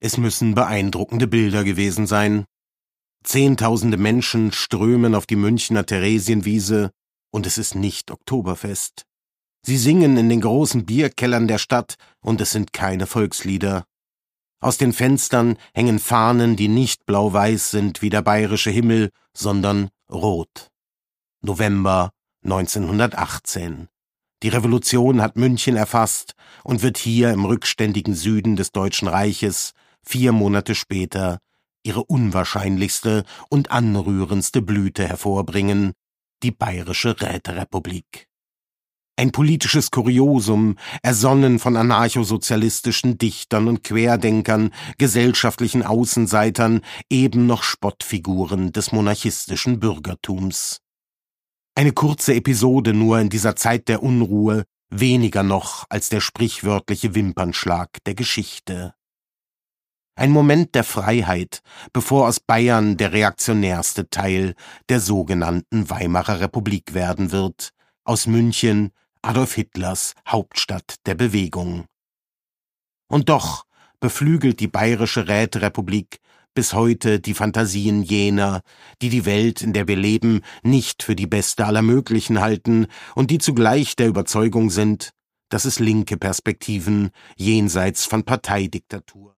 Es müssen beeindruckende Bilder gewesen sein. Zehntausende Menschen strömen auf die Münchner Theresienwiese, und es ist nicht Oktoberfest. Sie singen in den großen Bierkellern der Stadt, und es sind keine Volkslieder. Aus den Fenstern hängen Fahnen, die nicht blau-weiß sind wie der bayerische Himmel, sondern rot. November 1918. Die Revolution hat München erfasst und wird hier im rückständigen Süden des Deutschen Reiches 4 Monate später ihre unwahrscheinlichste und anrührendste Blüte hervorbringen, die Bayerische Räterepublik. Ein politisches Kuriosum, ersonnen von anarchosozialistischen Dichtern und Querdenkern, gesellschaftlichen Außenseitern, eben noch Spottfiguren des monarchistischen Bürgertums. Eine kurze Episode nur in dieser Zeit der Unruhe, weniger noch als der sprichwörtliche Wimpernschlag der Geschichte. Ein Moment der Freiheit, bevor aus Bayern der reaktionärste Teil der sogenannten Weimarer Republik werden wird, aus München Adolf Hitlers Hauptstadt der Bewegung. Und doch beflügelt die Bayerische Räterepublik bis heute die Fantasien jener, die die Welt, in der wir leben, nicht für die beste aller möglichen halten und die zugleich der Überzeugung sind, dass es linke Perspektiven jenseits von Parteidiktatur